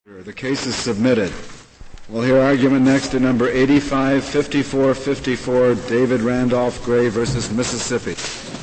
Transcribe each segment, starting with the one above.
The case is submitted. We'll hear argument next in number 85-5454, David Randolph Gray versus Mississippi.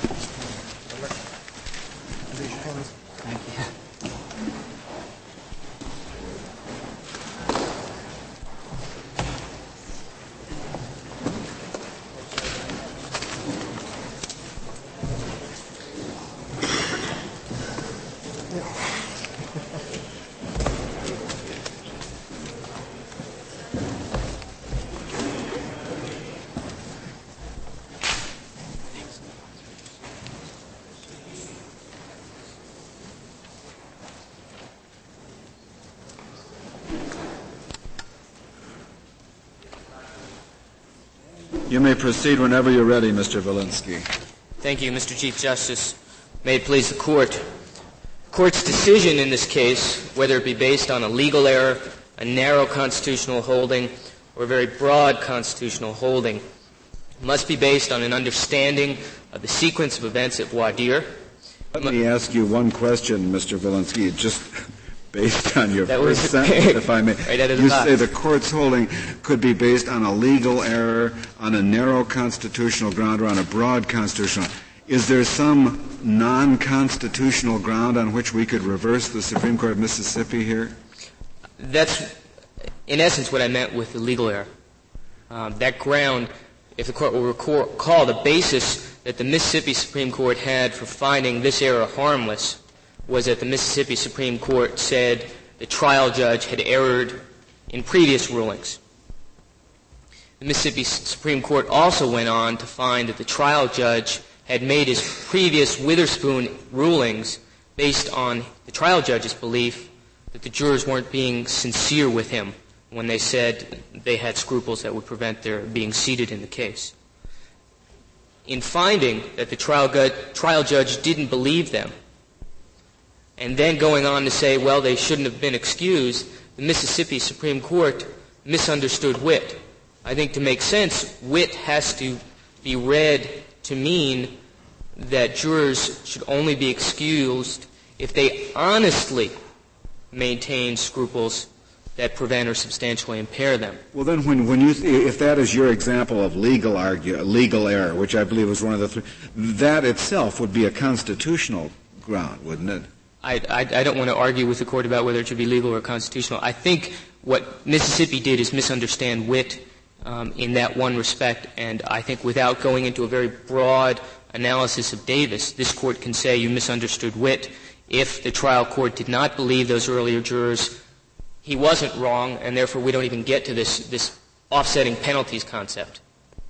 You may proceed whenever you're ready, Mr. Volinsky. Thank you, Mr. Chief Justice. May it please the Court. The Court's decision in this case, whether it be based on a legal error, a narrow constitutional holding, or a very broad constitutional holding, must be based on an understanding of the sequence of events at voir dire. Let me ask you one question, Mr. Volinsky, just based on your first sentence, if I may. Right out of you the box. say the Court's holding could be based on a legal error, on a narrow constitutional ground, or on a broad constitutional. Is there some non-constitutional ground on which we could reverse the Supreme Court of Mississippi here? That's, in essence, what I meant with the legal error. That ground, if the Court will recall, the basis that the Mississippi Supreme Court had for finding this error harmless was that the Mississippi Supreme Court said the trial judge had erred in previous rulings. The Mississippi Supreme Court also went on to find that the trial judge had made his previous Witherspoon rulings based on the trial judge's belief that the jurors weren't being sincere with him when they said they had scruples that would prevent their being seated in the case. In finding that the trial judge didn't believe them, and then going on to say, well, they shouldn't have been excused, the Mississippi Supreme Court misunderstood Witt. I think to make sense, Witt has to be read to mean that jurors should only be excused if they honestly maintain scruples that prevent or substantially impair them. Well, then, when you if that is your example of legal error, which I believe was one of the three, that itself would be a constitutional ground, wouldn't it? I don't want to argue with the Court about whether it should be legal or constitutional. I think what Mississippi did is misunderstand Witt in that one respect, and I think without going into a very broad analysis of Davis, this Court can say you misunderstood Witt. If the trial court did not believe those earlier jurors, he wasn't wrong, and therefore we don't even get to this offsetting penalties concept.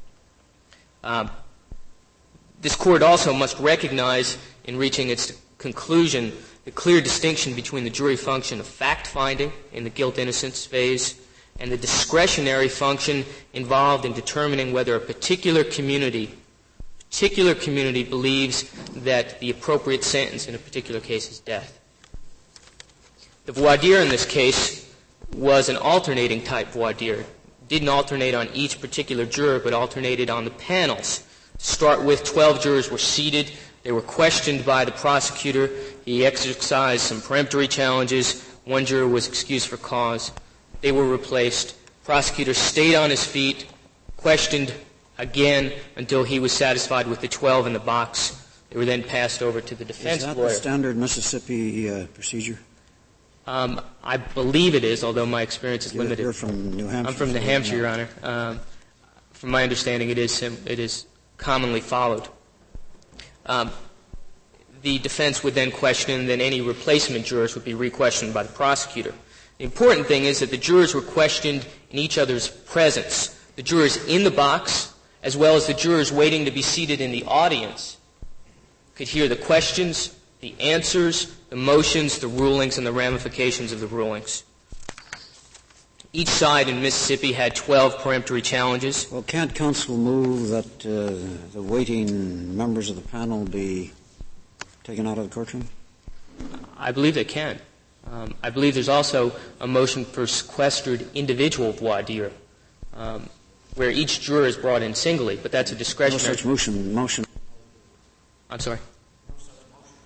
This Court also must recognize, in reaching its conclusion, the clear distinction between the jury function of fact-finding in the guilt-innocence phase and the discretionary function involved in determining whether a particular community believes that the appropriate sentence in a particular case is death. The voir dire in this case was an alternating type voir dire. It didn't alternate on each particular juror, but alternated on the panels. To start with, 12 jurors were seated. They were questioned by the prosecutor. He exercised some peremptory challenges. One juror was excused for cause. They were replaced. Prosecutor stayed on his feet, questioned again until he was satisfied with the 12 in the box. They were then passed over to the defense lawyer. Is that the standard Mississippi procedure? I believe it is, although my experience is limited. You're from New Hampshire. I'm from New Hampshire, Your Honor. From my understanding, it is commonly followed. The defense would then question, and then any replacement jurors would be re-questioned by the prosecutor. The important thing is that the jurors were questioned in each other's presence. The jurors in the box, as well as the jurors waiting to be seated in the audience, could hear the questions, the answers, the motions, the rulings, and the ramifications of the rulings. Each side in Mississippi had 12 peremptory challenges. Well, can't counsel move that the waiting members of the panel be taken out of the courtroom? I believe they can. I believe there's also a motion for sequestered individual voir dire, where each juror is brought in singly, but that's a discretionary. No such motion. I'm sorry?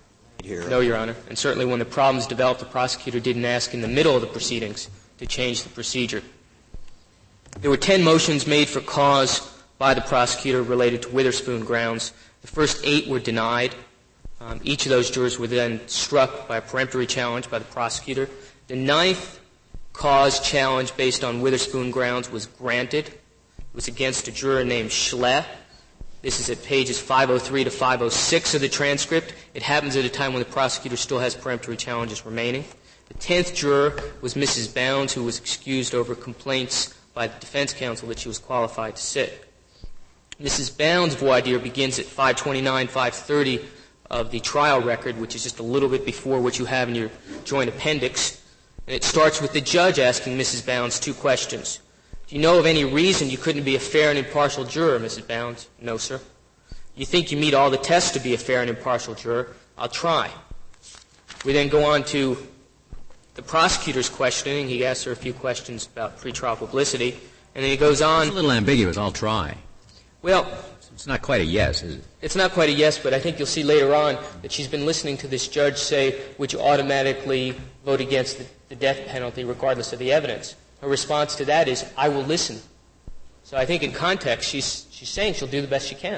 here. No, Your Honor. And certainly when the problems developed, the prosecutor didn't ask in the middle of the proceedings to change the procedure. There were 10 motions made for cause by the prosecutor related to Witherspoon grounds. The first 8 were denied. Each of those jurors were then struck by a peremptory challenge by the prosecutor. The 9th cause challenge based on Witherspoon grounds was granted. It was against a juror named Schley. This is at pages 503 to 506 of the transcript. It happens at a time when the prosecutor still has peremptory challenges remaining. The 10th juror was Mrs. Bounds, who was excused over complaints by the defense counsel that she was qualified to sit. Mrs. Bounds' voir dire begins at 529, 530 of the trial record, which is just a little bit before what you have in your joint appendix. And it starts with the judge asking Mrs. Bounds 2 questions. Do you know of any reason you couldn't be a fair and impartial juror, Mrs. Bounds? No, sir. You think you meet all the tests to be a fair and impartial juror? I'll try. We then go on to the prosecutor's questioning. He asks her a few questions about pretrial publicity, and then he goes on. It's a little ambiguous. I'll try. Well, it's not quite a yes, is it? It's not quite a yes, but I think you'll see later on that she's been listening to this judge say, would you automatically vote against the death penalty regardless of the evidence? Her response to that is, I will listen. So I think in context, she's saying she'll do the best she can.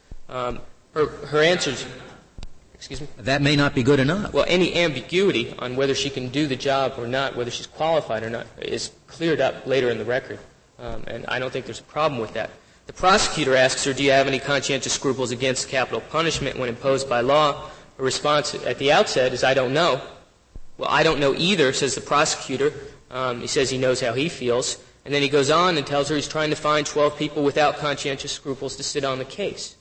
Her answers, excuse me? That may not be good enough. Well, any ambiguity on whether she can do the job or not, whether she's qualified or not, is cleared up later in the record. And I don't think there's a problem with that. The prosecutor asks her, do you have any conscientious scruples against capital punishment when imposed by law? Her response at the outset is, I don't know. Well, I don't know either, says the prosecutor. He says he knows how he feels. And then he goes on and tells her he's trying to find 12 people without conscientious scruples to sit on the case.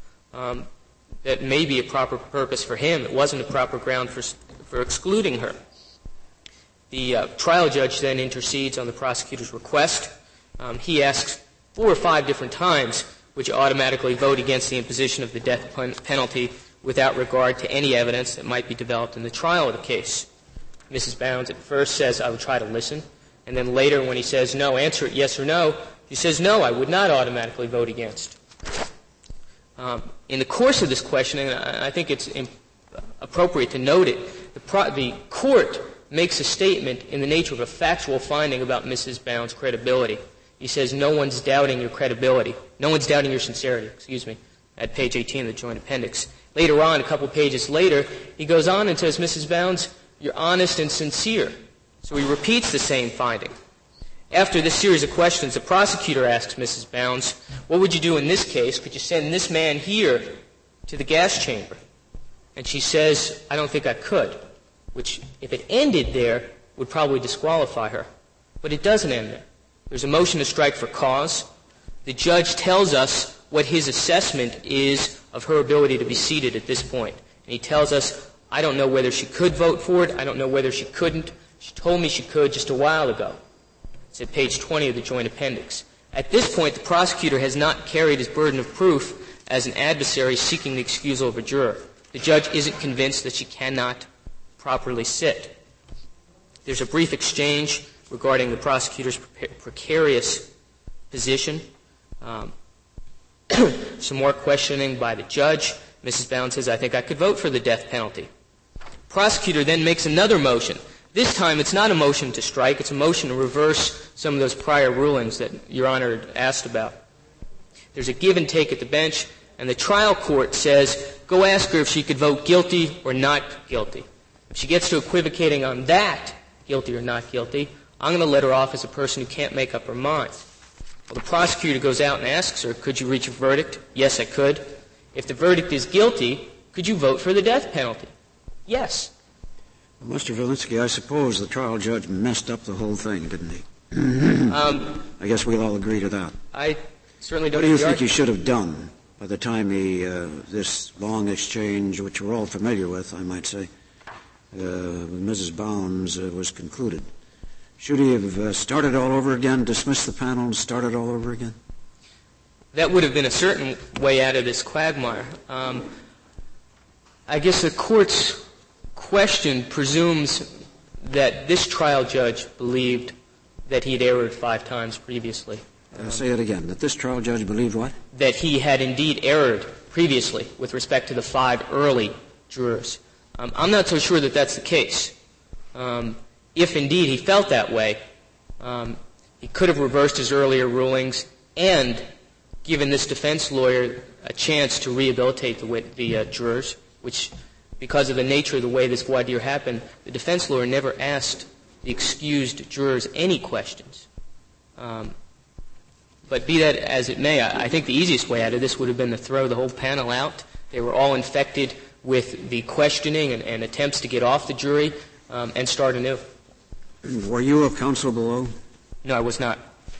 That may be a proper purpose for him. It wasn't a proper ground for excluding her. The trial judge then intercedes on the prosecutor's request. He asks 4 or 5 different times, would you automatically vote against the imposition of the death penalty without regard to any evidence that might be developed in the trial of the case? Mrs. Bounds at first says, I would try to listen. And then later when he says, no, answer it yes or no, she says, no, I would not automatically vote against. In the course of this questioning, I think it's appropriate to note it, the court makes a statement in the nature of a factual finding about Mrs. Bounds' credibility. He says, no one's doubting your credibility. No one's doubting your sincerity, at page 18 of the joint appendix. Later on, a couple pages later, he goes on and says, Mrs. Bounds, you're honest and sincere. So he repeats the same finding. After this series of questions, the prosecutor asks Mrs. Bounds, what would you do in this case? Could you send this man here to the gas chamber? And she says, I don't think I could, which, if it ended there, would probably disqualify her. But it doesn't end there. There's a motion to strike for cause. The judge tells us what his assessment is of her ability to be seated at this point. And he tells us, I don't know whether she could vote for it. I don't know whether she couldn't. She told me she could just a while ago. It's at page 20 of the joint appendix. At this point, the prosecutor has not carried his burden of proof as an adversary seeking the excusal of a juror. The judge isn't convinced that she cannot properly sit. There's a brief exchange regarding the prosecutor's precarious position. Some more questioning by the judge. Mrs. Bounds says, I think I could vote for the death penalty. Prosecutor then makes another motion. This time it's not a motion to strike, it's a motion to reverse some of those prior rulings that Your Honor asked about. There's a give and take at the bench, and the trial court says, go ask her if she could vote guilty or not guilty. If she gets to equivocating on that, guilty or not guilty, I'm going to let her off as a person who can't make up her mind. Well, the prosecutor goes out and asks her, could you reach a verdict? Yes, I could. If the verdict is guilty, could you vote for the death penalty? Yes. Well, Mr. Valinsky, I suppose the trial judge messed up the whole thing, didn't he? I guess we'll all agree to that. I certainly don't. What do you think he should have done by the time this long exchange, which we're all familiar with, I might say, with Mrs. Bounds was concluded? Should he have started all over again, dismissed the panel, and started all over again? That would have been a certain way out of this quagmire. I guess the court's question presumes that this trial judge believed that he had erred 5 times previously. Say it again. That this trial judge believed what? That he had indeed erred previously with respect to the 5 early jurors. I'm not so sure that that's the case. If indeed he felt that way, he could have reversed his earlier rulings and given this defense lawyer a chance to rehabilitate the jurors, which, because of the nature of the way this voir dire happened, the defense lawyer never asked the excused jurors any questions. But be that as it may, I think the easiest way out of this would have been to throw the whole panel out. They were all infected with the questioning and attempts to get off the jury and start anew. Were you of counsel below? No, I was not.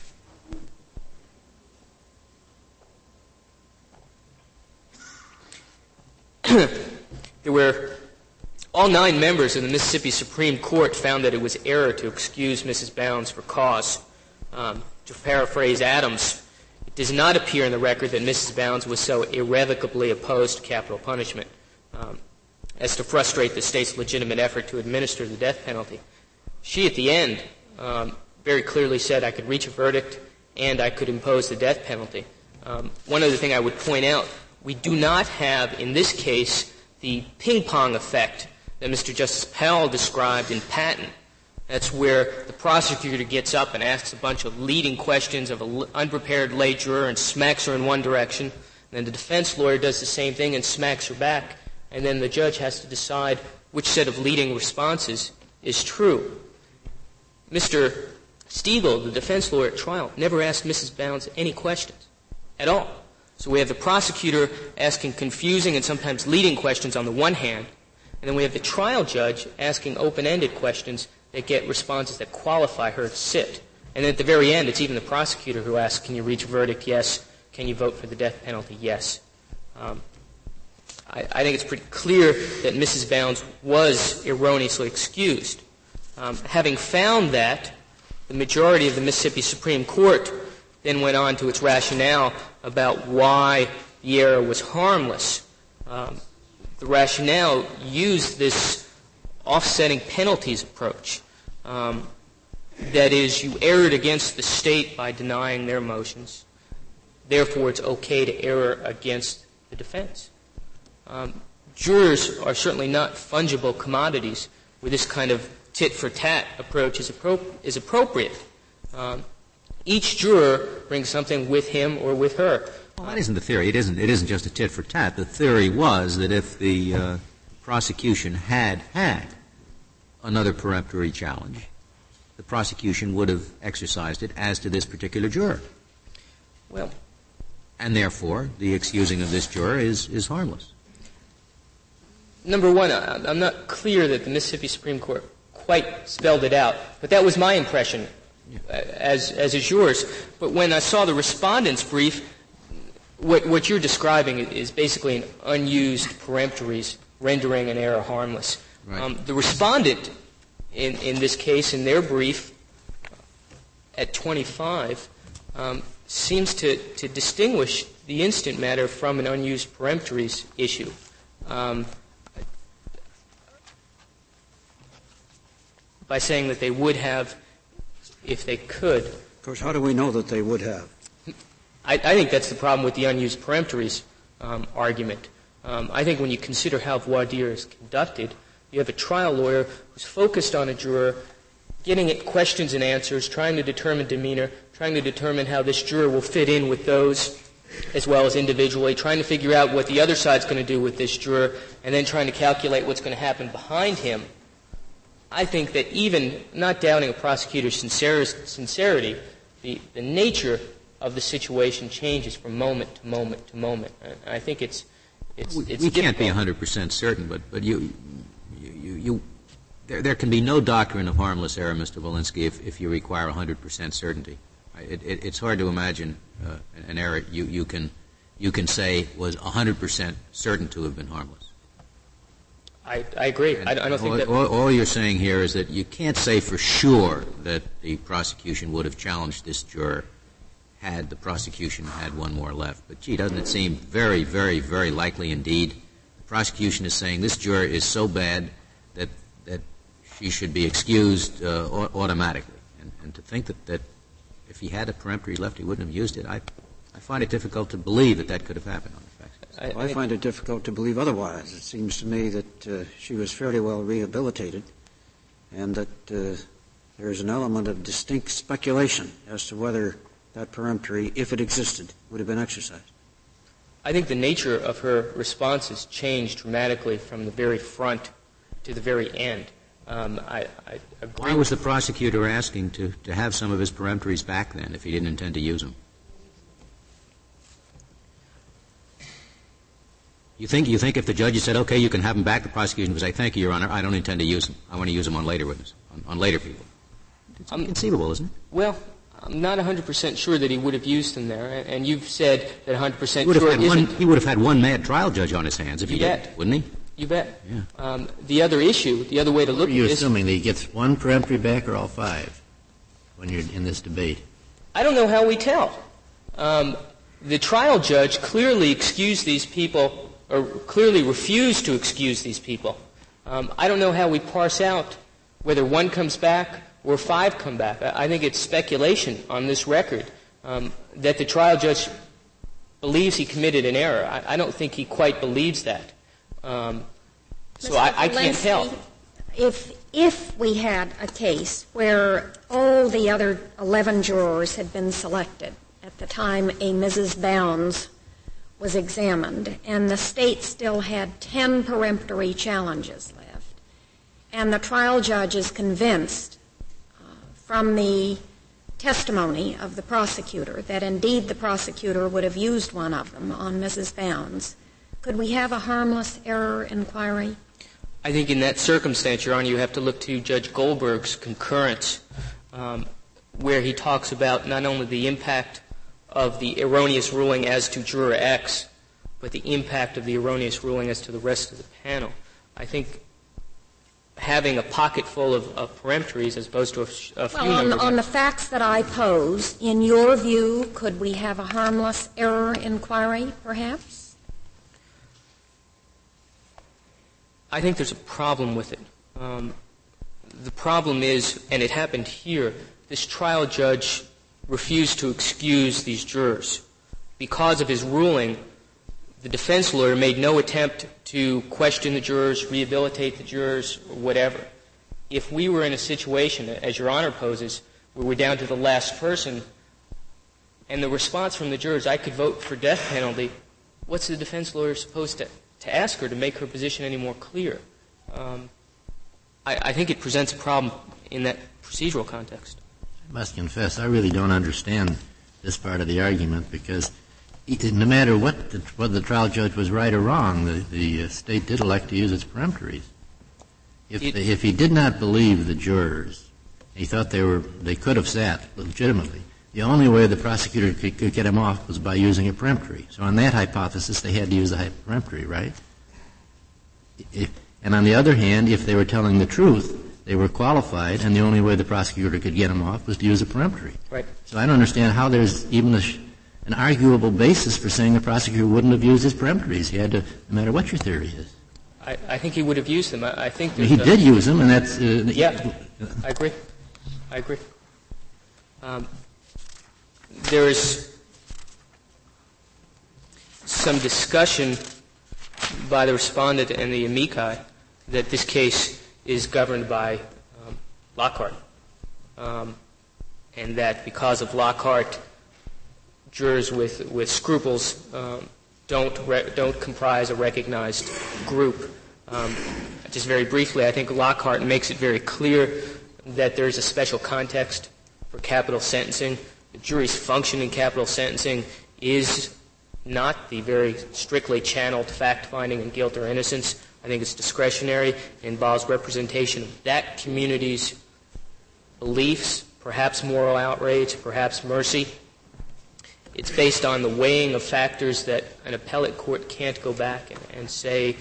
There were all 9 members of the Mississippi Supreme Court found that it was error to excuse Mrs. Bounds for cause. To paraphrase Adams, it does not appear in the record that Mrs. Bounds was so irrevocably opposed to capital punishment as to frustrate the state's legitimate effort to administer the death penalty. She, at the end, very clearly said, I could reach a verdict and I could impose the death penalty. One other thing I would point out, we do not have, in this case, the ping-pong effect that Mr. Justice Powell described in Patton. That's where the prosecutor gets up and asks a bunch of leading questions of an unprepared lay juror and smacks her in one direction. And then the defense lawyer does the same thing and smacks her back. And then the judge has to decide which set of leading responses is true. Mr. Stiegel, the defense lawyer at trial, never asked Mrs. Bounds any questions at all. So we have the prosecutor asking confusing and sometimes leading questions on the one hand, and then we have the trial judge asking open-ended questions that get responses that qualify her to sit. And at the very end, it's even the prosecutor who asks, can you reach a verdict? Yes. Can you vote for the death penalty? Yes. I think it's pretty clear that Mrs. Bounds was erroneously excused. Having found that, the majority of the Mississippi Supreme Court then went on to its rationale about why the error was harmless. The rationale used this offsetting penalties approach. That is, you erred against the state by denying their motions. Therefore, it's okay to err against the defense. Jurors are certainly not fungible commodities where this kind of tit-for-tat approach is appropriate. Each juror brings something with him or with her. Well, that isn't the theory. It isn't just a tit-for-tat. The theory was that if the prosecution had another peremptory challenge, the prosecution would have exercised it as to this particular juror. Well, and therefore, the excusing of this juror is harmless. Number one, I'm not clear that the Mississippi Supreme Court quite spelled it out, but that was my impression, as is yours. But when I saw the respondent's brief, what you're describing is basically an unused peremptories rendering an error harmless. Right. The respondent, in this case, in their brief at 25, seems to distinguish the instant matter from an unused peremptories issue. By saying that they would have if they could. Of course, how do we know that they would have? I think that's the problem with the unused peremptories argument. I think when you consider how voir dire is conducted, you have a trial lawyer who's focused on a juror, getting at questions and answers, trying to determine demeanor, trying to determine how this juror will fit in with those as well as individually, trying to figure out what the other side's going to do with this juror, and then trying to calculate what's going to happen behind him. I think that even not doubting a prosecutor's sincerity, the nature of the situation changes from moment to moment to moment. And I think it's we can't be 100% certain, but there can be no doctrine of harmless error, Mr. Volinsky, if you require 100% certainty. It's hard to imagine an error you can say was 100% certain to have been harmless. I agree. I don't think that all you're saying here is that you can't say for sure that the prosecution would have challenged this juror had the prosecution had one more left. But, gee, doesn't it seem very, very, very likely indeed the prosecution is saying this juror is so bad that she should be excused automatically. And to think that if he had a peremptory left, he wouldn't have used it, I find it difficult to believe that could have happened on the facts. I find it difficult to believe otherwise. It seems to me that she was fairly well rehabilitated and that there is an element of distinct speculation as to whether that peremptory, if it existed, would have been exercised. I think the nature of her responses changed dramatically from the very front to the very end. I agree. Why was the prosecutor asking to have some of his peremptories back then if he didn't intend to use them? You think if the judge had said, okay, you can have them back, the prosecution would say, thank you, Your Honor, I don't intend to use them. I want to use them on later witnesses, on later people. It's inconceivable, isn't it? Well, I'm not 100% sure that he would have used them there, and you've said that 100% sure it isn't. He would have had one mad trial judge on his hands if he did, wouldn't he? You bet. Yeah. The other issue, the other way to look at this... Are you assuming that he gets one peremptory back or all five when you're in this debate? I don't know how we tell. The trial judge clearly excused these people, or clearly refused to excuse these people. I don't know how we parse out whether one comes back or five come back. I think it's speculation on this record that the trial judge believes he committed an error. I don't think he quite believes that. So I can't tell. If we had a case where all the other 11 jurors had been selected at the time a Mrs. Bounds was examined, and the state still had 10 peremptory challenges left, and the trial judge is convinced from the testimony of the prosecutor that indeed the prosecutor would have used one of them on Mrs. Bounds, could we have a harmless error inquiry? I think in that circumstance, Your Honor, you have to look to Judge Goldberg's concurrence, where he talks about not only the impact of the erroneous ruling as to Juror X, but the impact of the erroneous ruling as to the rest of the panel. I think having a pocket full of peremptories as opposed to a few numbers. On the facts that I pose, in your view, could we have a harmless error inquiry, perhaps? I think there's a problem with it. The problem is, and it happened here, this trial judge refused to excuse these jurors. Because of his ruling, the defense lawyer made no attempt to question the jurors, rehabilitate the jurors, or whatever. If we were in a situation, as Your Honor poses, where we're down to the last person, and the response from the jurors, I could vote for death penalty, what's the defense lawyer supposed to ask her to make her position any more clear? I think it presents a problem in that procedural context. I must confess, I really don't understand this part of the argument because no matter whether the trial judge was right or wrong, the state did elect to use its peremptories. If he did not believe the jurors, he thought they could have sat legitimately, the only way the prosecutor could get him off was by using a peremptory. So on that hypothesis, they had to use a peremptory, right? And on the other hand, if they were telling the truth, they were qualified, and the only way the prosecutor could get him off was to use a peremptory. Right. So I don't understand how there's even an arguable basis for saying the prosecutor wouldn't have used his peremptories. He had to, no matter what your theory is. I think he would have used them. I think he did use them, and that's... yeah, I agree. There is some discussion by the respondent and the amici that this case is governed by Lockhart, and that because of Lockhart, jurors with scruples don't comprise a recognized group. Just very briefly, I think Lockhart makes it very clear that there is a special context for capital sentencing. The jury's function in capital sentencing is not the very strictly channeled fact-finding in guilt or innocence. I think it's discretionary. It involves representation of that community's beliefs, perhaps moral outrage, perhaps mercy. It's based on the weighing of factors that an appellate court can't go back and say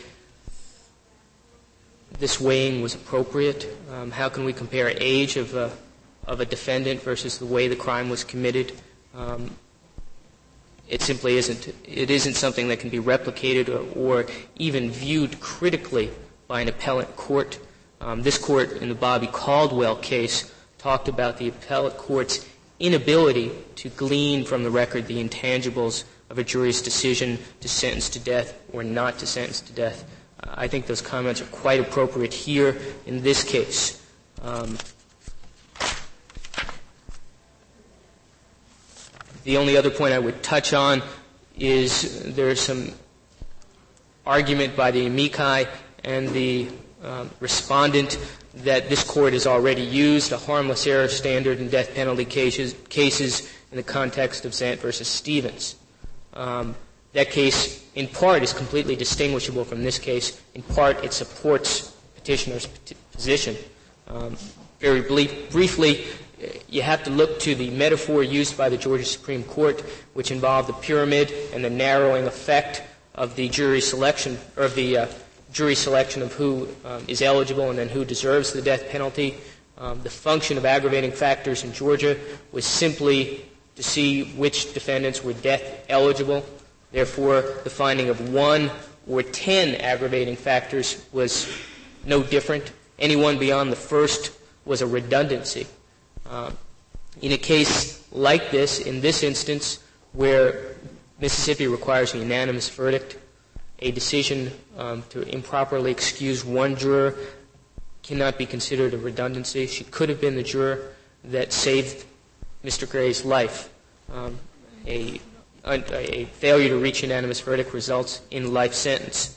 this weighing was appropriate. How can we compare age of a defendant versus the way the crime was committed? It simply isn't. It isn't something that can be replicated or even viewed critically by an appellate court. This court in the Bobby Caldwell case talked about the appellate court's inability to glean from the record the intangibles of a jury's decision to sentence to death or not to sentence to death. I think those comments are quite appropriate here in this case. The only other point I would touch on is there's some argument by the amici and the respondent that this Court has already used a harmless error standard in death penalty cases in the context of Zant versus Stevens. That case, in part, is completely distinguishable from this case. In part, it supports petitioner's position. Very briefly, you have to look to the metaphor used by the Georgia Supreme Court, which involved the pyramid and the narrowing effect of the jury selection, or of the jury selection of who is eligible and then who deserves the death penalty. The function of aggravating factors in Georgia was simply to see which defendants were death eligible. Therefore, the finding of 1 or 10 aggravating factors was no different. Anyone beyond the first was a redundancy. In a case like this, in this instance, where Mississippi requires a unanimous verdict, a decision to improperly excuse one juror cannot be considered a redundancy. She could have been the juror that saved Mr. Gray's life. A failure to reach unanimous verdict results in life sentence.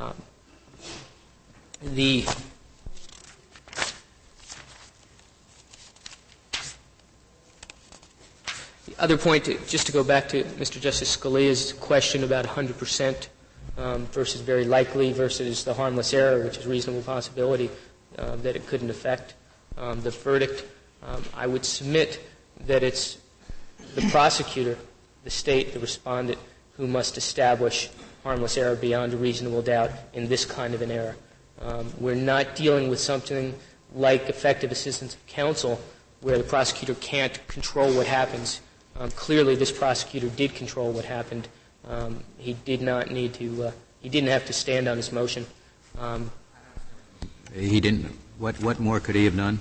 The other point, just to go back to Mr. Justice Scalia's question about 100% versus very likely versus the harmless error, which is a reasonable possibility that it couldn't affect the verdict, I would submit that it's the prosecutor, the state, the respondent, who must establish harmless error beyond a reasonable doubt in this kind of an error. We're not dealing with something like effective assistance of counsel where the prosecutor can't control what happens. Clearly, this prosecutor did control what happened. He did not need to. He didn't have to stand on his motion. He didn't. What more could he have done?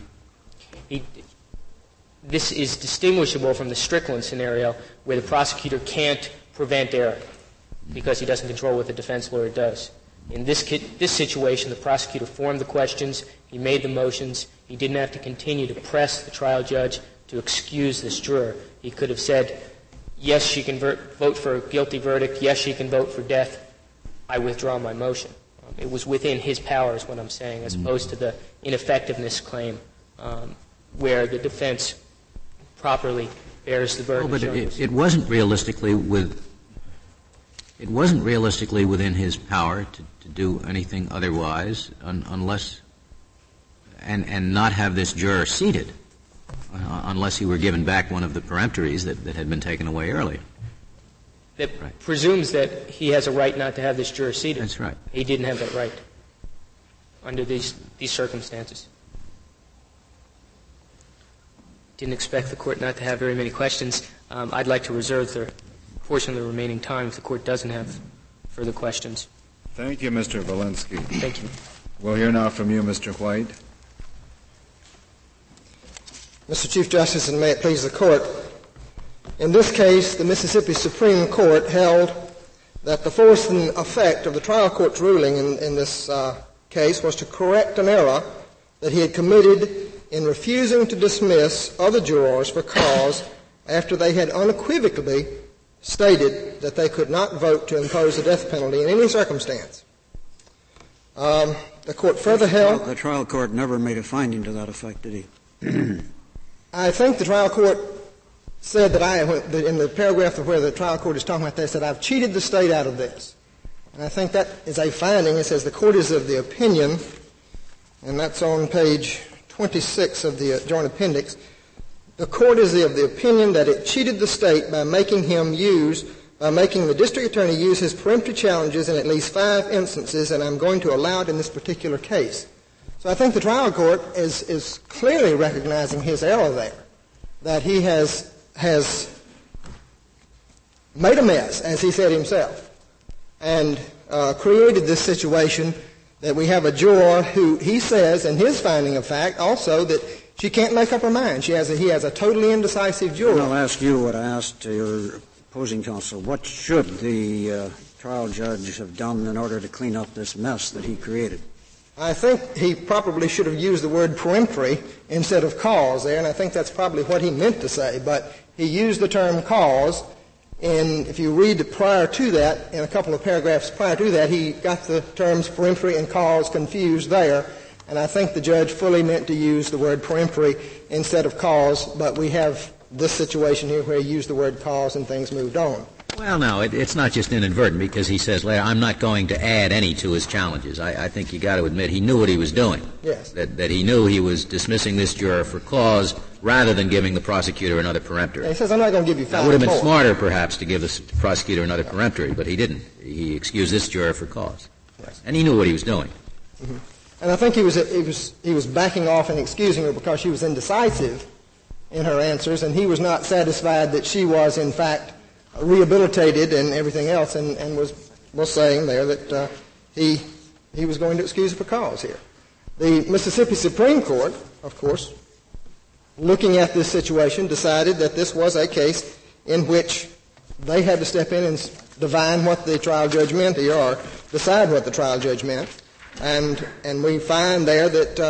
This is distinguishable from the Strickland scenario, where the prosecutor can't prevent error because he doesn't control what the defense lawyer does. In this situation, the prosecutor formed the questions. He made the motions. He didn't have to continue to press the trial judge to excuse this juror. He could have said, yes, she can vote for a guilty verdict. Yes, she can vote for death. I withdraw my motion. It was within his power, is what I'm saying, as opposed to the ineffectiveness claim where the defense properly bears the burden. But it wasn't realistically within his power to do anything otherwise unless and not have this juror seated unless he were given back one of the peremptories that had been taken away earlier. That presumes that he has a right not to have this juror seated. That's right. He didn't have that right under these circumstances. Didn't expect the Court not to have very many questions. I'd like to reserve the portion of the remaining time if the Court doesn't have further questions. Thank you, Mr. Walensky. Thank you. We'll hear now from you, Mr. White. Mr. Chief Justice, and may it please the Court, in this case, the Mississippi Supreme Court held that the force and effect of the trial court's ruling in this case was to correct an error that he had committed in refusing to dismiss other jurors for cause after they had unequivocally stated that they could not vote to impose the death penalty in any circumstance. The Court further held... The trial court never made a finding to that effect, did he? I think the trial court said that in the paragraph of where the trial court is talking about this, that I've cheated the state out of this. And I think that is a finding. It says the court is of the opinion, and that's on page 26 of the joint appendix. The court is of the opinion that it cheated the state by making the district attorney use his peremptory challenges in at least 5 instances, and I'm going to allow it in this particular case. So I think the trial court is clearly recognizing his error there, that he has made a mess, as he said himself, and created this situation that we have a juror who he says, in his finding of fact, also that she can't make up her mind. He has a totally indecisive juror. I'll ask you what I asked your opposing counsel, what should the trial judge have done in order to clean up this mess that he created? I think he probably should have used the word peremptory instead of cause there, and I think that's probably what he meant to say. But he used the term cause, and if you read prior to that, in a couple of paragraphs prior to that, he got the terms peremptory and cause confused there. And I think the judge fully meant to use the word peremptory instead of cause, but we have this situation here where he used the word cause and things moved on. Well, no, it's not just inadvertent because he says later, I'm not going to add any to his challenges. I think you got to admit he knew what he was doing. Yes. That he knew he was dismissing this juror for cause rather than giving the prosecutor another peremptory. He says, I'm not going to give you 5 That would have been more. smarter, perhaps, to give the prosecutor another peremptory, but he didn't. He excused this juror for cause. Yes. And he knew what he was doing. Mm-hmm. And I think he was backing off and excusing her because she was indecisive in her answers, and he was not satisfied that she was, in fact, rehabilitated and everything else, and was saying there that he was going to excuse her for cause here. The Mississippi Supreme Court, of course, looking at this situation, decided that this was a case in which they had to step in and divine what the trial judge meant here, or decide what the trial judge meant, and we find there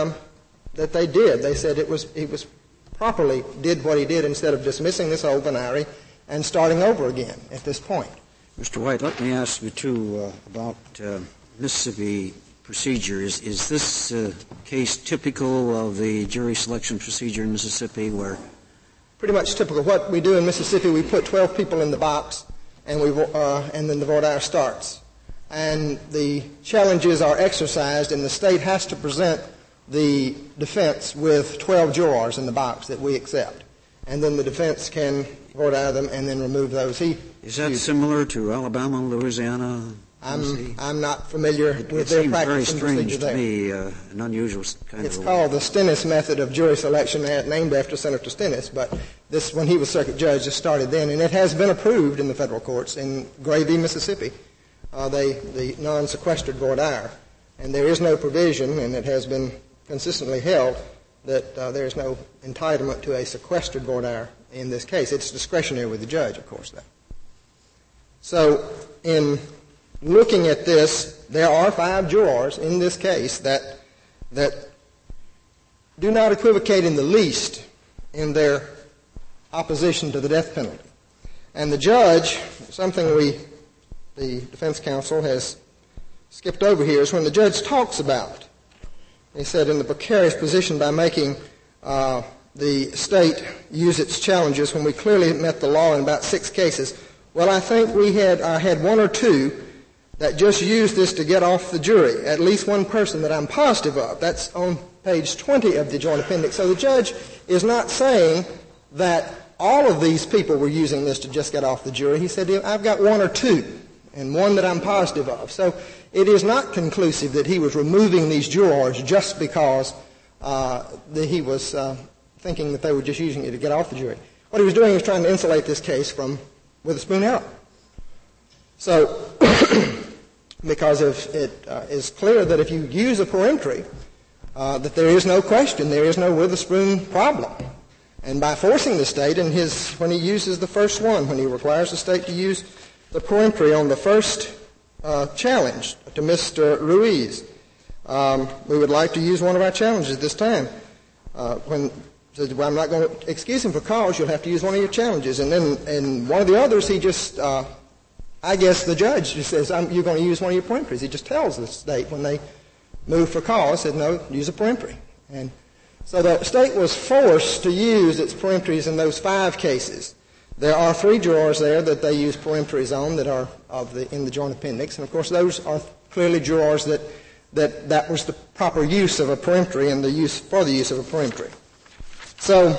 that they did. They said he was properly did what he did instead of dismissing this whole venire and starting over again at this point. Mr. White, let me ask you, too, about Mississippi procedure. Is this case typical of the jury selection procedure in Mississippi where? Pretty much typical. What we do in Mississippi, we put 12 people in the box, and then the voir dire starts. And the challenges are exercised, and the state has to present the defense with 12 jurors in the box that we accept. And then the defense can vote out of them and then remove those. Is that similar to Alabama, Louisiana? I'm not familiar with their practice and procedure there. It seems very strange to me, an unusual kind It's of... called the Stennis method of jury selection, named after Senator Stennis, but this, when he was circuit judge, just started then, and it has been approved in the federal courts in Gray v. Mississippi, the non-sequestered voir dire. And there is no provision, and it has been consistently held, that there is no entitlement to a sequestered voir dire in this case. It's discretionary with the judge, of course, though. So in looking at this, there are 5 jurors in this case that do not equivocate in the least in their opposition to the death penalty. And the judge, something the defense counsel has skipped over here, is when the judge talks about, he said, in the precarious position by making the state use its challenges when we clearly met the law in about 6 cases. Well, I think I had 1 or 2 that just used this to get off the jury, at least one person that I'm positive of. That's on page 20 of the joint appendix. So the judge is not saying that all of these people were using this to just get off the jury. He said, I've got 1 or 2, and 1 that I'm positive of. So it is not conclusive that he was removing these jurors just because he was thinking that they were just using it to get off the jury. What he was doing was trying to insulate this case with a spoon arrow. So, because it is clear that if you use a peremptory, that there is no question, there is no Witherspoon problem. And by forcing the state when he uses the first one, when he requires the state to use the peremptory on the first challenge to Mr. Ruiz, we would like to use one of our challenges this time. When he says, well, I'm not going to excuse him for cause, you'll have to use one of your challenges. And then in one of the others, he just, I guess the judge just says, you're going to use one of your peremptories. He just tells the state when they move for cause, said, no, use a peremptory. And so the state was forced to use its peremptories in those 5 cases. There are 3 jurors there that they use peremptories on that are in the joint appendix. And, of course, those are clearly jurors that was the proper use of a peremptory and the use of a peremptory. So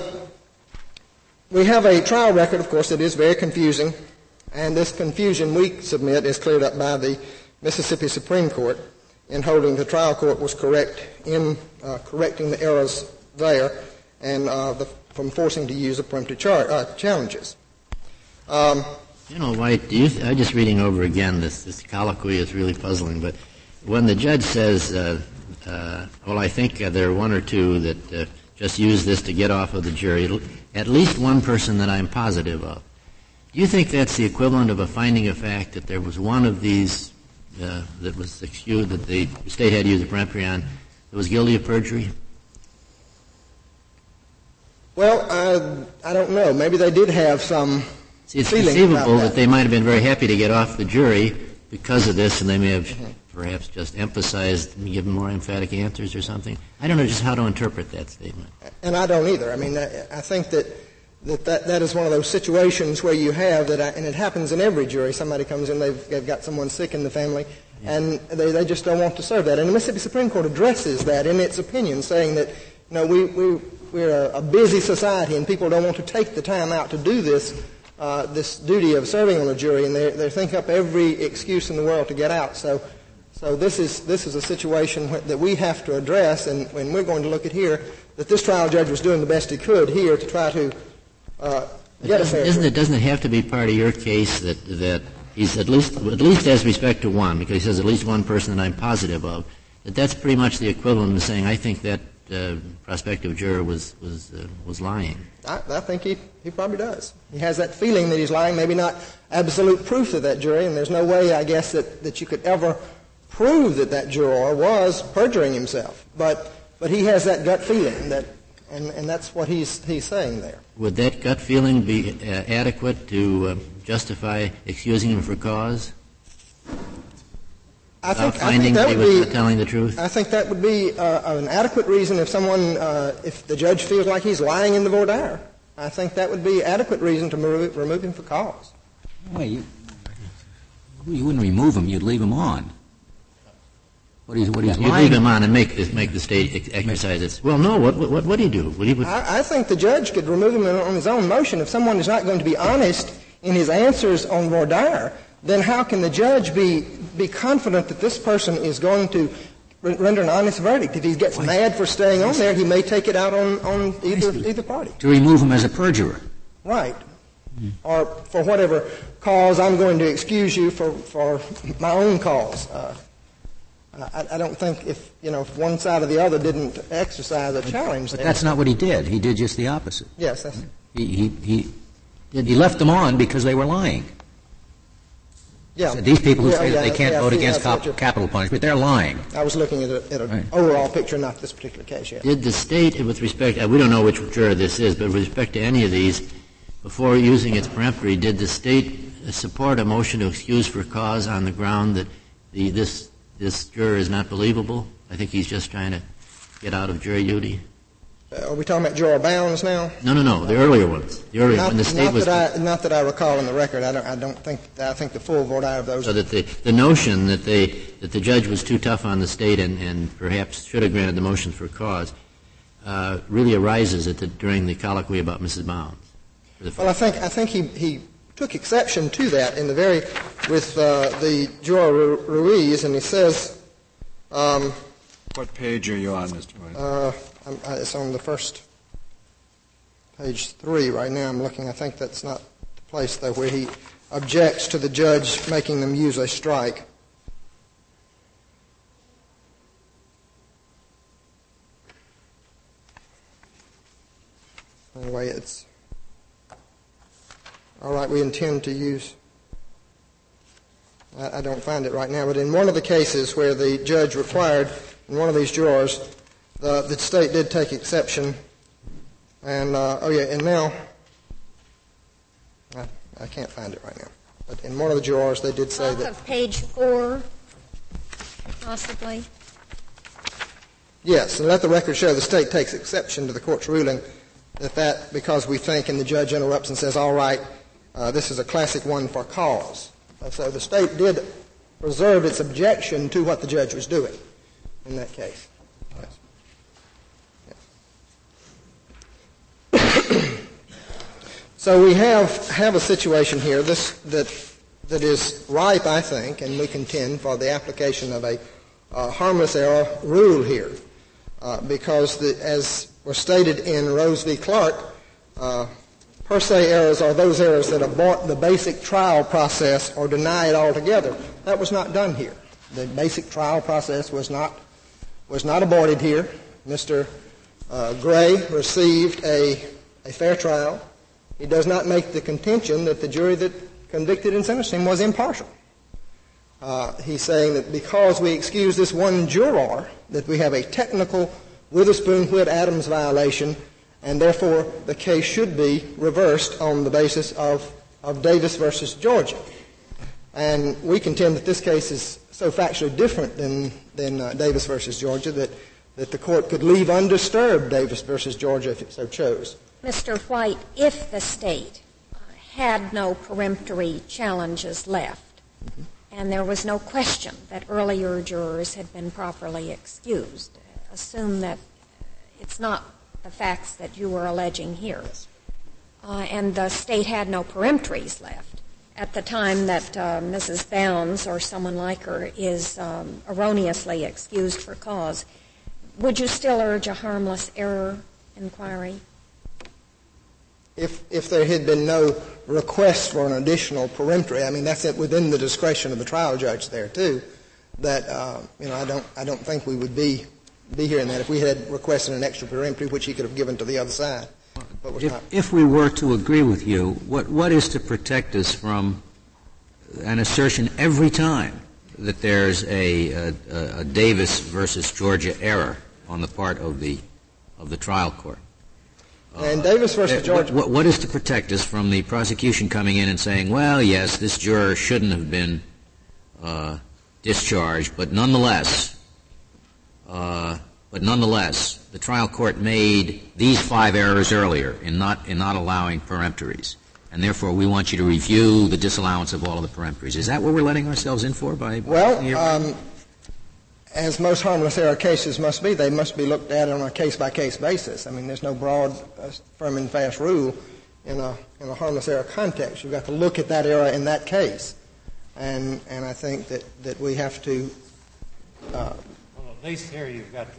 we have a trial record, of course, that is very confusing, and this confusion, we submit, is cleared up by the Mississippi Supreme Court in holding the trial court was correct in correcting the errors there and from forcing to use a peremptory challenges. White, I'm just reading over again, this colloquy is really puzzling, but when the judge says, I think there are 1 or 2 that just use this to get off of the jury, at least one person that I'm positive of. Do you think that's the equivalent of a finding of fact that there was one of these that was excused, that the state had used a peremptory on, that was guilty of perjury? Well, I don't know. Maybe they did have some it's feeling conceivable about that they might have been very happy to get off the jury because of this, and they may have perhaps just emphasized and given more emphatic answers or something. I don't know just how to interpret that statement. And I don't either. I mean, I think that is one of those situations where you have that, and it happens in every jury. Somebody comes in, they've got someone sick in the family, and they just don't want to serve that. And the Mississippi Supreme Court addresses that in its opinion, saying that, we're a busy society, and people don't want to take the time out to do this duty of serving on a jury, and they think up every excuse in the world to get out. So this is a situation that we have to address, and when we're going to look at here, that this trial judge was doing the best he could here to try to get a fair jury. Doesn't it have to be part of your case that he's at least as respect to one, because he says at least one person that I'm positive of, that's pretty much the equivalent of saying I think that prospective juror was lying. I think he probably does. He has that feeling that he's lying, maybe not absolute proof of that jury, and there's no way, I guess, that you could ever prove that juror was perjuring himself. But he has that gut feeling and that's what he's saying there. Would that gut feeling be adequate to justify excusing him for cause? I think that he was not telling the truth? I think that would be an adequate reason if if the judge feels like he's lying in the voir dire. I think that would be adequate reason to remove him for cause. Well, you wouldn't remove him, you'd leave him on. What he's lying. You leave him on and make the state exercise this. Well, no. What do you do? I think the judge could remove him on his own motion. If someone is not going to be honest in his answers on voir dire, then how can the judge be confident that this person is going to render an honest verdict? If he gets mad for staying on there, he may take it out on either party. To remove him as a perjurer. Right. Or for whatever cause, I'm going to excuse you for my own cause. I don't think if one side or the other didn't exercise a challenge. But that's not what he did. He did just the opposite. Yes. He left them on because they were lying. Yeah. So these people who say that they can't vote against capital punishment, they're lying. I was looking at an overall picture, not this particular case yet. Did the state, with respect, we don't know which juror this is, but with respect to any of these, before using its peremptory, did the state support a motion to excuse for cause on the ground that this juror is not believable? I think he's just trying to get out of jury duty. Are we talking about juror Bounds now? No, the earlier ones. When the state not that I recall in the record. I think the full voir dire of those. So that the notion that the judge was too tough on the state and perhaps should have granted the motion for cause really arises during the colloquy about Mrs. Bounds. Well, I think he took exception to that with the juror Ruiz, and he says. What page are you on, Mr. White? It's on the first page 3 right now. I'm looking. I think that's not the place, though, where he objects to the judge making them use a strike. Anyway, it's all right. We intend to use. I don't find it right now, but in one of the cases where the judge required, in one of these jurors, the state did take exception, and and now I can't find it right now. But in one of the jurors, they did say that. Of page 4, possibly. Yes, and let the record show the state takes exception to the court's ruling that because we think, and the judge interrupts and says, "All right, this is a classic one for cause." So the state did reserve its objection to what the judge was doing in that case. Yes. So we have a situation here that is ripe, I think, and we contend for the application of a harmless error rule here, because as was stated in Rose v. Clark, per se errors are those errors that abort the basic trial process or deny it altogether. That was not done here. The basic trial process was not aborted here. Mr. Gray received a fair trial. He does not make the contention that the jury that convicted and sentenced him was impartial. He's saying that because we excuse this one juror, that we have a technical Witherspoon-Whitt-Adams violation, and therefore the case should be reversed on the basis of Davis versus Georgia. And we contend that this case is so factually different than Davis versus Georgia that the court could leave undisturbed Davis versus Georgia if it so chose. Mr. White, if the state had no peremptory challenges left, and there was no question that earlier jurors had been properly excused, assume that it's not the facts that you were alleging here, and the state had no peremptories left at the time that Mrs. Bounds or someone like her is erroneously excused for cause, would you still urge a harmless error inquiry? If there had been no request for an additional peremptory, I mean, that's within the discretion of the trial judge there too, that I don't think we would be here in that if we had requested an extra peremptory, which he could have given to the other side. But if we were to agree with you, what is to protect us from an assertion every time that there's a Davis versus Georgia error on the part of the trial court? And Davis versus Georgia. What is to protect us from the prosecution coming in and saying, well, yes, this juror shouldn't have been discharged, but nonetheless, the trial court made these 5 errors earlier in not allowing peremptories, and therefore we want you to review the disallowance of all of the peremptories. Is that what we're letting ourselves in for? As most harmless error cases must be, they must be looked at on a case-by-case basis. I mean, there's no broad, firm and fast rule in a harmless error context. You've got to look at that error in that case, and I think that we have to. Well, at least here you've got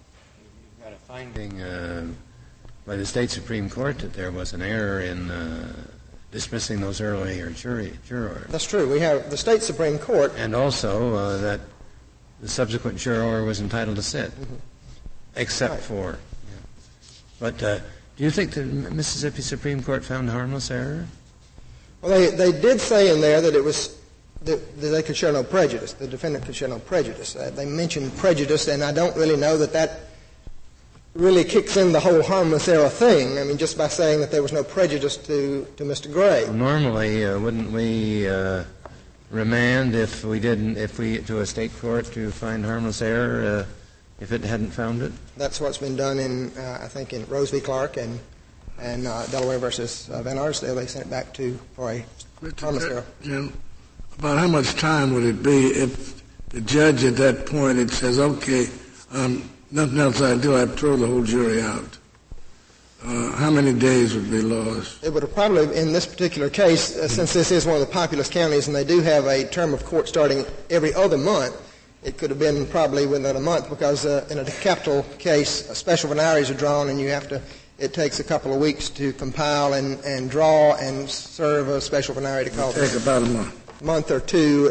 a finding by the state Supreme Court that there was an error in dismissing those earlier jurors. That's true. We have the state Supreme Court, and also that the subsequent juror was entitled to sit, except for. Yeah. But do you think the Mississippi Supreme Court found harmless error? Well, they did say in there that it was that they could show no prejudice. The defendant could show no prejudice. They mentioned prejudice, and I don't really know that really kicks in the whole harmless error thing. I mean, just by saying that there was no prejudice to Mr. Gray. Well, normally, wouldn't we remand if we to a state court to find harmless error if it hadn't found it? That's what's been done in I think in Rose v. Clark and Delaware versus Van Arsdale. They sent it back for a harmless error. Jim, about how much time would it be if the judge at that point it says, okay, nothing else I do, I throw the whole jury out? How many days would be lost? It would have probably, in this particular case, since this is one of the populous counties and they do have a term of court starting every other month, it could have been probably within a month because in a capital case, special venaries are drawn and it takes a couple of weeks to compile and draw and serve a special venary to call it. Take about a month or two,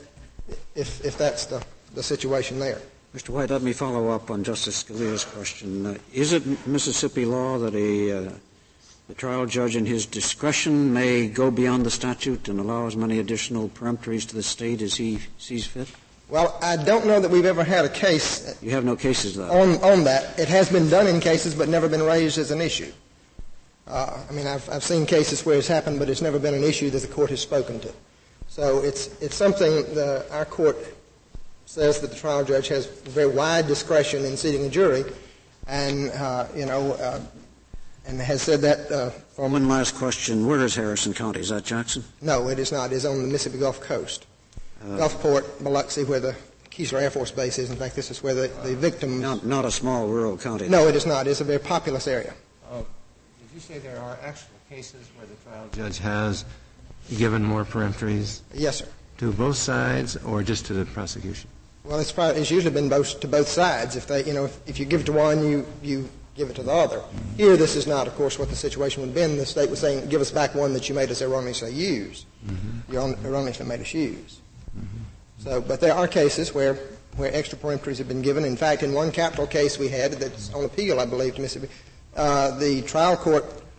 if that's the situation there. Mr. White, let me follow up on Justice Scalia's question. Is it Mississippi law that the trial judge in his discretion may go beyond the statute and allow as many additional peremptories to the state as he sees fit? Well, I don't know that we've ever had a case. You have no cases on that. It has been done in cases but never been raised as an issue. I mean, I've seen cases where it's happened, but it's never been an issue that the court has spoken to. So it's something our court says that the trial judge has very wide discretion in seating a jury, and and has said that. One last question: where is Harrison County? Is that Jackson? No, it is not. It is on the Mississippi Gulf Coast, Gulfport, Biloxi, where the Keesler Air Force Base is. In fact, this is where the victims. Not a small rural county. No, it is not. It's a very populous area. Did you say there are actual cases where the trial judge has given more peremptories? Yes, sir. To both sides, or just to the prosecution? Well, it's usually been to both sides. If if you give it to one, you give it to the other. Here, this is not, of course, what the situation would have been. The state was saying, "Give us back one that you made us erroneously use. You erroneously made us use." So, but there are cases where extra peremptories have been given. In fact, in one capital case we had that's on appeal, I believe, to Mississippi, the trial court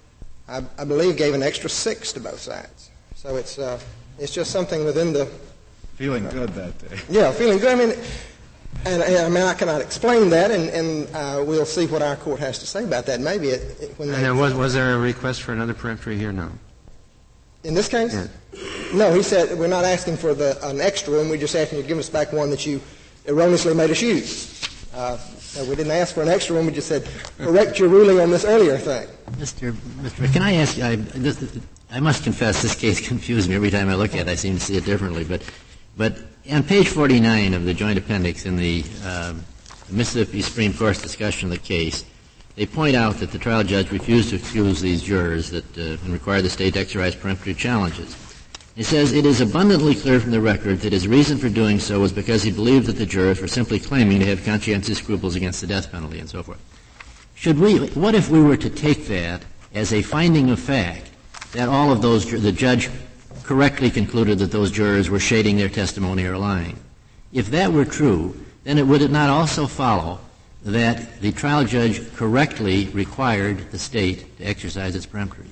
I believe, gave an extra 6 to both sides. So it's just something within the... Feeling good that day. Yeah, feeling good. I mean, I cannot explain that, and we'll see what our court has to say about that. Maybe when they... And was there a request for another peremptory here? No. In this case? Yeah. No, he said we're not asking for an extra one. We're just asking you to give us back one that you erroneously made us use. We didn't ask for an extra one. We just said correct your ruling on this earlier thing. Mr. Can I ask you? I must confess this case confused me every time I look at it. I seem to see it differently. But on page 49 of the Joint Appendix in the Mississippi Supreme Court's discussion of the case, they point out that the trial judge refused to excuse these jurors and required the state to exercise peremptory challenges. He says, it is abundantly clear from the record that his reason for doing so was because he believed that the jurors were simply claiming to have conscientious scruples against the death penalty and so forth. What if we were to take that as a finding of fact that all of those, the judge correctly concluded that those jurors were shading their testimony or lying? If that were true, then would it not also follow that the trial judge correctly required the state to exercise its peremptories?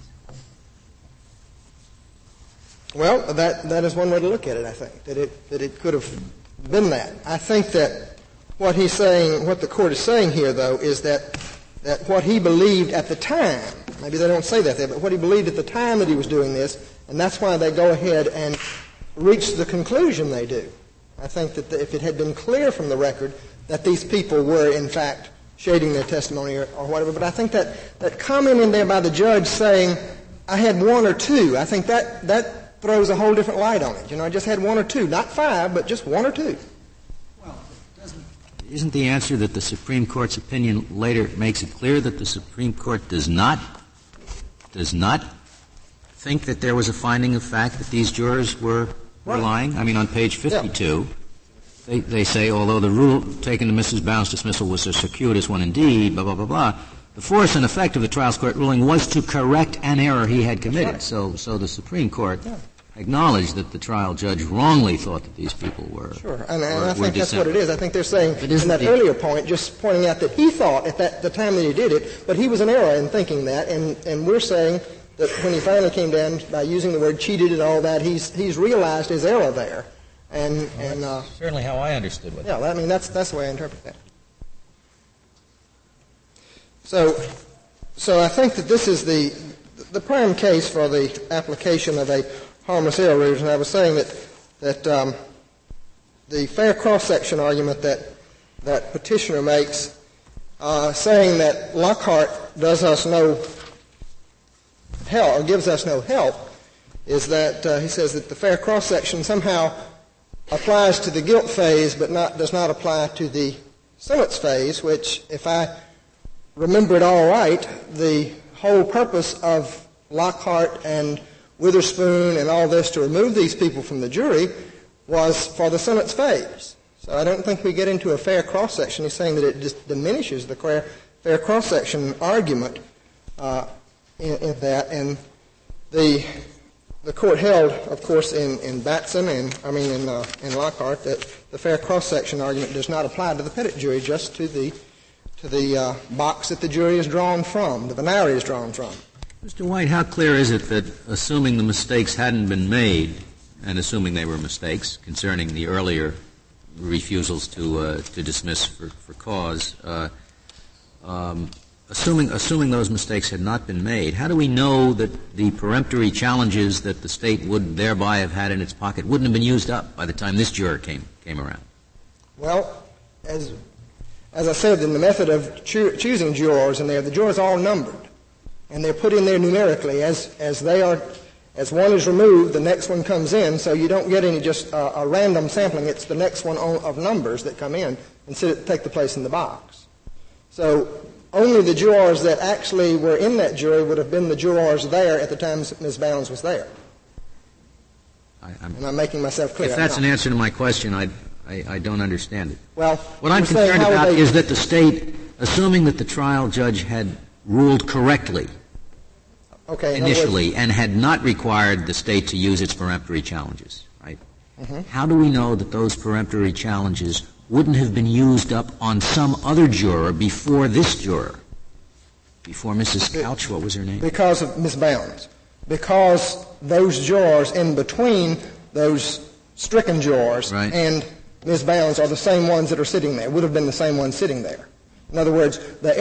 Well, that is one way to look at it, I think, that it could have been that. I think that what he's saying, what the court is saying here, though, is that what he believed at the time, maybe they don't say that there, but what he believed at the time that he was doing this, and that's why they go ahead and reach the conclusion they do. I think that if it had been clear from the record that these people were, in fact, shading their testimony or whatever, but I think that comment in there by the judge saying, I had 1 or 2, I think that throws a whole different light on it. I just had 1 or 2, not 5, but just 1 or 2. Well, isn't the answer that the Supreme Court's opinion later makes it clear that the Supreme Court does not think that there was a finding of fact that these jurors were lying? I mean, on page 52, they say, although the rule taken to Mrs. Bound's dismissal was a circuitous one indeed, blah, blah, blah, blah, the force and effect of the trial court ruling was to correct an error he had committed. Right. So the Supreme Court acknowledged that the trial judge wrongly thought that these people were. Sure, and I think that's what it is. I think they're saying in that earlier point, just pointing out that he thought at the time that he did it, but he was an error in thinking that, and we're saying that when he finally came down by using the word cheated and all that, he's realized his error there, and certainly how I understood what. Yeah, I mean that's the way I interpret that. So I think that this is the prime case for the application of a harmless error rule, and I was saying that the fair cross-section argument that petitioner makes, saying that Lockhart does us no help or gives us no help, is that he says that the fair cross-section somehow applies to the guilt phase, but does not apply to the sentence phase, which, if I remember it all right, the whole purpose of Lockhart and Witherspoon and all this to remove these people from the jury was for the sentence phase. So I don't think we get into a fair cross-section. He's saying that it just diminishes the fair cross-section argument in that. And the court held, of course, in Batson in Lockhart, that the fair cross-section argument does not apply to the petit jury, just to the box that the jury is drawn from, the venire is drawn from. Mr. White, how clear is it that, assuming the mistakes hadn't been made, and assuming they were mistakes concerning the earlier refusals to dismiss for cause, assuming those mistakes had not been made, how do we know that the peremptory challenges that the state would thereby have had in its pocket wouldn't have been used up by the time this juror came around? Well, as I said, in the method of choosing jurors in there, the jurors are all numbered, and they're put in there numerically as one is removed, the next one comes in, so you don't get any just a random sampling. It's the next one of numbers that come in and take the place in the box. So only the jurors that actually were in that jury would have been the jurors there at the time Ms. Bounds was there. And I'm making myself clear. If that's an answer to my question, I don't understand it. Well, what I'm concerned about is that the state, assuming that the trial judge had ruled correctly initially and had not required the state to use its peremptory challenges, right? Mm-hmm. How do we know that those peremptory challenges wouldn't have been used up on some other juror before this juror? Before Mrs. Couch, what was her name? Because of Ms. Bounds. Because those jurors in between those stricken jurors and Ms. Bounds are the same ones that are sitting there, would have been the same ones sitting there. In other words, the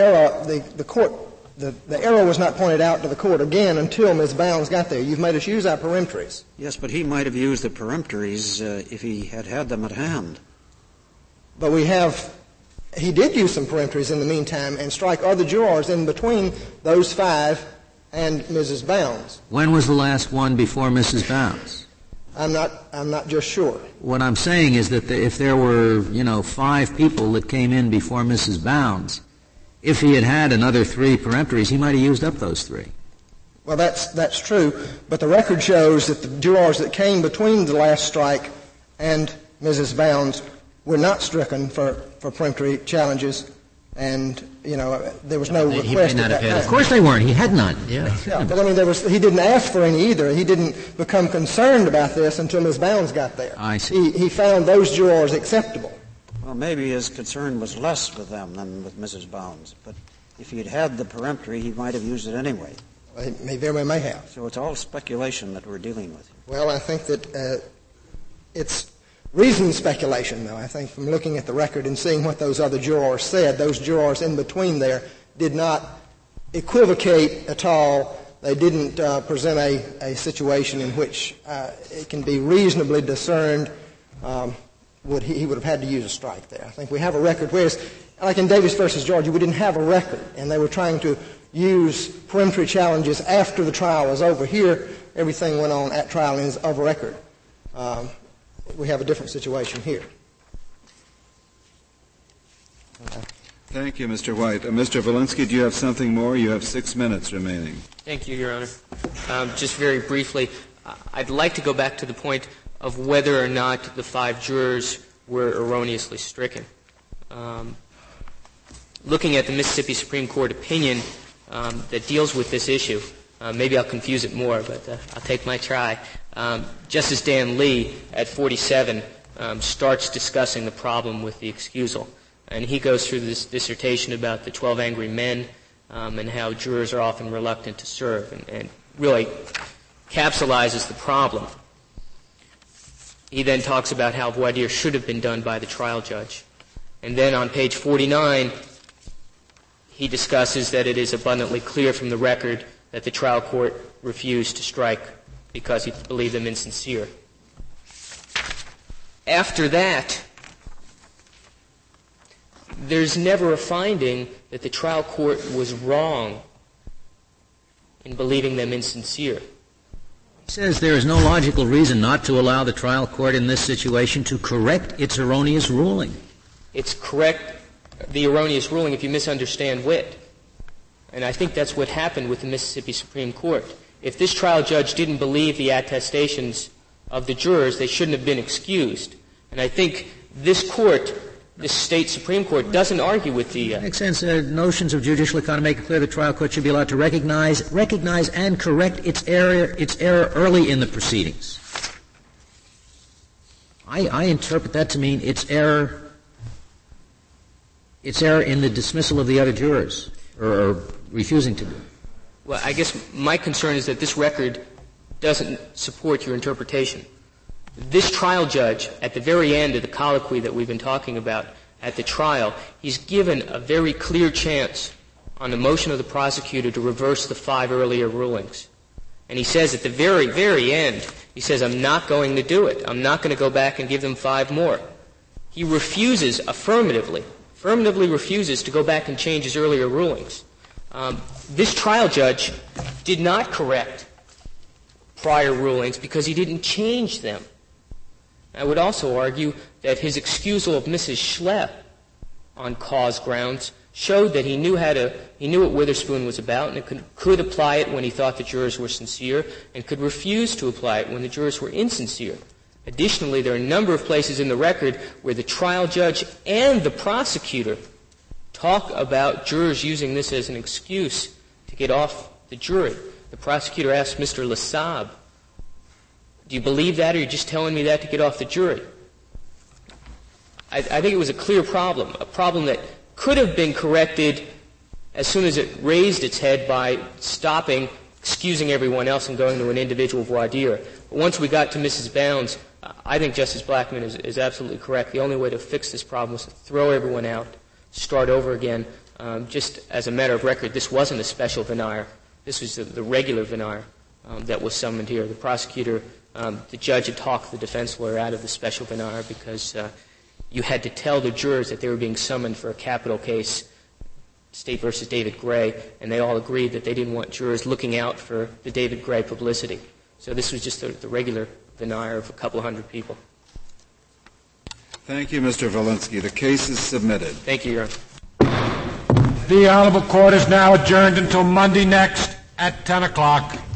error was not pointed out to the court again until Ms. Bounds got there. You've made us use our peremptories. Yes, but he might have used the peremptories if he had had them at hand. But he did use some peremptories in the meantime and strike other jurors in between those 5 and Mrs. Bounds. When was the last one before Mrs. Bounds? I'm not just sure. What I'm saying is that if there were, 5 people that came in before Mrs. Bounds, if he had had another 3 peremptories, he might have used up those 3. Well, that's true, but the record shows that the jurors that came between the last strike and Mrs. Bounds were not stricken for peremptory challenges, and there was no request at that time. Of course they weren't. He had none. Yeah, but I mean, he didn't ask for any either. He didn't become concerned about this until Ms. Bounds got there. I see. He found those jurors acceptable. Well, maybe his concern was less with them than with Mrs. Bounds, but if he had had the peremptory, he might have used it anyway. He very well may have. So it's all speculation that we're dealing with. Well, I think that it's reasoned speculation, though. I think from looking at the record and seeing what those other jurors said, those jurors in between there did not equivocate at all. They didn't present a situation in which it can be reasonably discerned he would have had to use a strike there. I think we have a record, whereas like in Davis versus Georgia, we didn't have a record, and they were trying to use peremptory challenges after the trial was over. Here, everything went on at trial and is of record. We have a different situation here. Thank you, Mr. White. Mr. Volinsky, do you have something more? You have 6 minutes remaining. Thank you, Your Honor. Just very briefly, I'd like to go back to the point of whether or not the 5 jurors were erroneously stricken. Looking at the Mississippi Supreme Court opinion that deals with this issue, maybe I'll confuse it more, but I'll take my try. Justice Dan Lee, at 47, starts discussing the problem with the excusal. And he goes through this dissertation about the 12 angry men and how jurors are often reluctant to serve, and really capsulizes the problem. He then talks about how voir dire should have been done by the trial judge. And then on page 49, he discusses that it is abundantly clear from the record that the trial court refused to strike because he believed them insincere. After that, there's never a finding that the trial court was wrong in believing them insincere. He says there is no logical reason not to allow the trial court in this situation to correct its erroneous ruling. It's correct the erroneous ruling if you misunderstand wit. And I think that's what happened with the Mississippi Supreme Court. If this trial judge didn't believe the attestations of the jurors, they shouldn't have been excused. And I think this court, this state Supreme Court, doesn't argue with the... Makes sense. Notions of judicial economy make it clear the trial court should be allowed to recognize and correct its error early in the proceedings. I interpret that to mean its error in the dismissal of the other jurors, or refusing to do it. Well, I guess my concern is that this record doesn't support your interpretation. This trial judge, at the very end of the colloquy that we've been talking about at the trial, he's given a very clear chance on the motion of the prosecutor to reverse the 5 earlier rulings. And he says at the very, very end, he says, I'm not going to do it. I'm not going to go back and give them 5 more. He refuses affirmatively refuses to go back and change his earlier rulings. This trial judge did not correct prior rulings because he didn't change them. I would also argue that his excusal of Mrs. Schlepp on cause grounds showed that he knew what Witherspoon was about, and could apply it when he thought the jurors were sincere, and could refuse to apply it when the jurors were insincere. Additionally, there are a number of places in the record where the trial judge and the prosecutor talk about jurors using this as an excuse to get off the jury. The prosecutor asked Mr. Lasab, do you believe that, or are you just telling me that to get off the jury? I think it was a clear problem, a problem that could have been corrected as soon as it raised its head by stopping, excusing everyone else, and going to an individual voir dire. But once we got to Mrs. Bounds, I think Justice Blackmun is absolutely correct. The only way to fix this problem was to throw everyone out, start over again. Just as a matter of record, this wasn't a special venire. This was the regular venire that was summoned here. The prosecutor, the judge had talked the defense lawyer out of the special venire because you had to tell the jurors that they were being summoned for a capital case, State versus David Gray, and they all agreed that they didn't want jurors looking out for the David Gray publicity. So this was just the regular venire of a couple of hundred people. Thank you, Mr. Volinsky. The case is submitted. Thank you, Your Honor. The Honorable Court is now adjourned until Monday next at 10 o'clock.